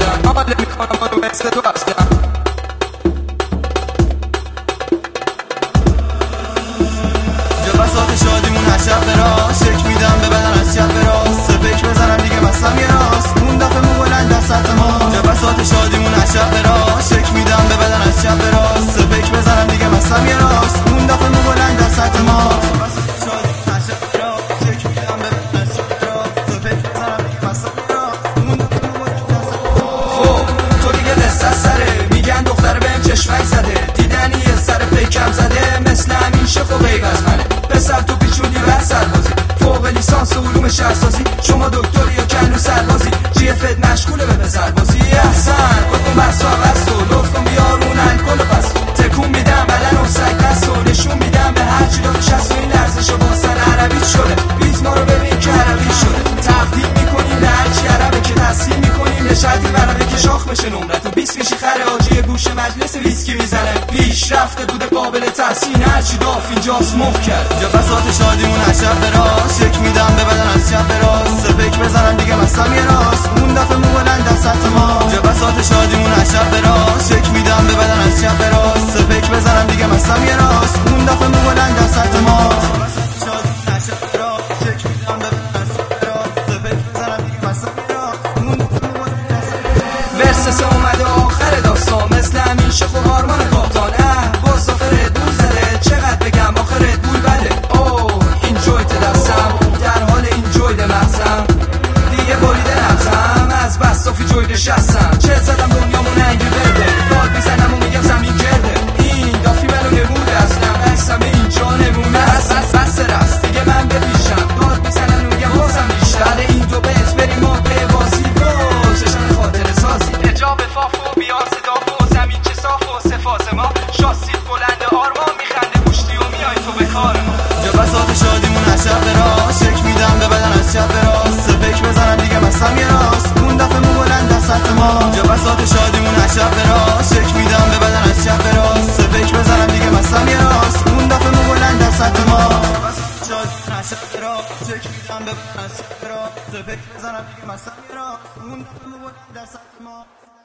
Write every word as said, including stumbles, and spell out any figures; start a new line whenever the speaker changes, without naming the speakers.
هستم، حاله میکنم با رو مثل تو هستم.
جلسات شادیمون هر شب به راست، شک میدم به بدن از شب به راست. سه فکر بزنم دیگه مستم یه راست، اون دفعه مو بلند در سطح ما. جلسات شادیمون هر شب به راست، شک میدم به بدن از شب به راست. سه فکر بزنم دیگه مستم یه راست، اون دفعه مو بلند در سطح ما. جلسات شادیمون هر شب به راست، شک میدم به بدن از شب به راست. سه فکر بزنم دیگه مستم یه راست، اون دفعه مو بلند در سطح ما.
خب تو دیگه قصه سره، میگن دختر بهم چشمک زده، دیدنی یه سر پیکم زده، مثل همین شخ و غیب از منه. پسر تو پیچونی بر سربازی، فوق لیسانس علوم شهرسازی، شما دکتری یا کنو سربازی، جی افت مشغوله به سربازی. احسن بکن بس و بس و لطف کن بیارون الکل و پس تکون میدم بدن و سگ دست و نشون میدم به هر چی دو شست و این لرزش و باسن عربی شده. بیت ما رو ببین که عربی شده، تقدیم میکنیم به هرچی عربه که تسهیل میکنیم نشدی برقه که شاخ بشه نمرت و بیست کشی خره آجی گوش مجلس ویسکی میزنه. پیش رفته بوده قابل تحسین، هرچی داف اینجاست مخ کرد.
جلسات شادیمون هر شب به راست، شک میدم به بدن از شب به راست. سه فکر بزنم دیگه مستم یه راست، اون دفعه مو بلند در سطح ما. جلسات شادیمون هر شب به راست، شک میدم به بدن از شب به راست. سه فکر بزنم دیگه مستم یه راست، اون دفعه مو بلند در سطح ما. جلسات شادیمون هر شب به راست، شک میدم به بدن از شب به راست. سه فکر بزنم دیگه مستم یه راست، اون دفعه مو بلند در سطح ما.
ورسس اومده آخر داستان، مثل همین شخ و هارمان کاپتان. اه باز آخر دور زده، چقدر بگم آخر بول بده. اوه این جویت دستم، در حال این جوید مغزم، دیگه بریده نبزم، از بس صافی جوید شستم. چه زدم دنیامون انگی برده، داد میزنم و میگم زمین گرده. این دافی منو نموده اصلا، بحثم اینجا نمونه است. بس بس رست دیگه من بپیشم، داد میزنم و میگم بازم بیشتر. بعد این دو بیت بریم ما به بازی و چشم خاطر سازی. اجاب فاف و بیاز داف و زمین چه صاف و صفات ما، شاسید بلند آرمان میخنده گوشتی و میای تو به کار ما.
جلسات شادیمون هر شب به راست، شک میدم به بدن از شب به راست. سه فکر بزنم دیگه مستم یه راست، اون دفعه مو بلند در سطح ما. جلسات شادیمون هر شب به راست، شک میدم به بدن از شب به راست. سه فکر بزنم دیگه مستم یه راست، اون دفعه مو بلند در سطح ما. جلسات شادیمون هر شب به راست، شک میدم به بدن از شب به راست. سه فکر بزنم دیگه مستم یه راست، اون دفعه مو بلند در سطح ما.